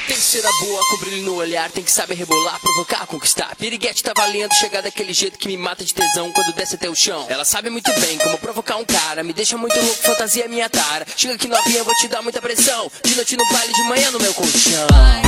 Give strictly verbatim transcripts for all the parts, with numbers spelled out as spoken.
Tem que ser a boa, com brilho no olhar, tem que saber rebolar, provocar, conquistar. Piriguete tá valendo, chegar daquele jeito que me mata de tesão quando desce até o chão. Ela sabe muito bem como provocar um cara, me deixa muito louco, fantasia minha tara. Chega aqui novinha, vou te dar muita pressão. De noite no baile, de manhã no meu colchão.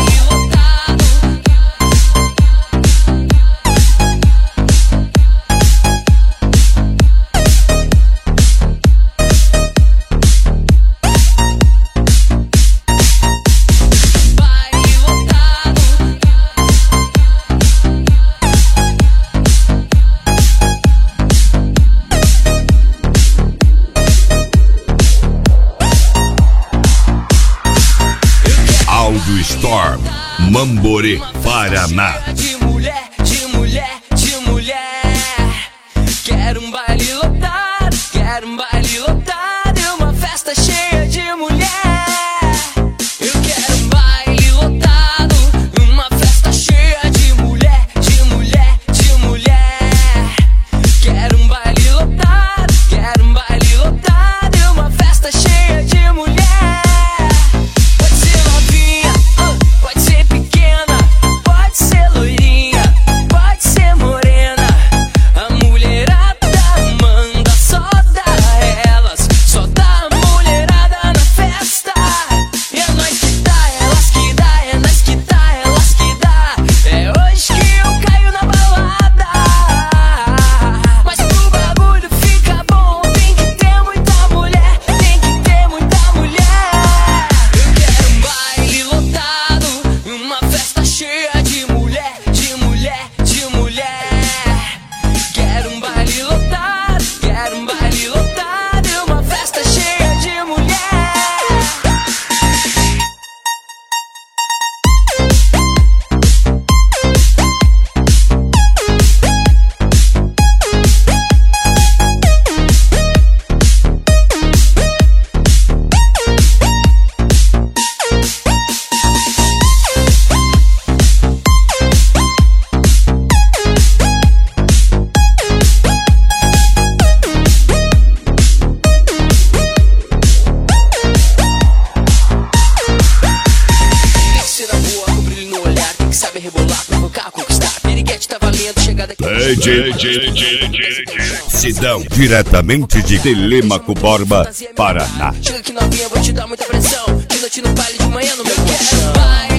Audio Storm, Mamborê, Paraná. De mulher, de mulher, de mulher. Quero um baile lotado, quero um baile lotado e uma festa cheia de mulher. Eu quero um baile lotado, uma festa cheia de mulher, de mulher, de mulher. Quero um baile lotado, quero um baile lotado e uma festa cheia de mulher. D J Sidão, diretamente de Telêmaco Borba, Paraná. Chega aqui novinha, vou te dar muita pressão. De noite no baile, de manhã no meu colchão.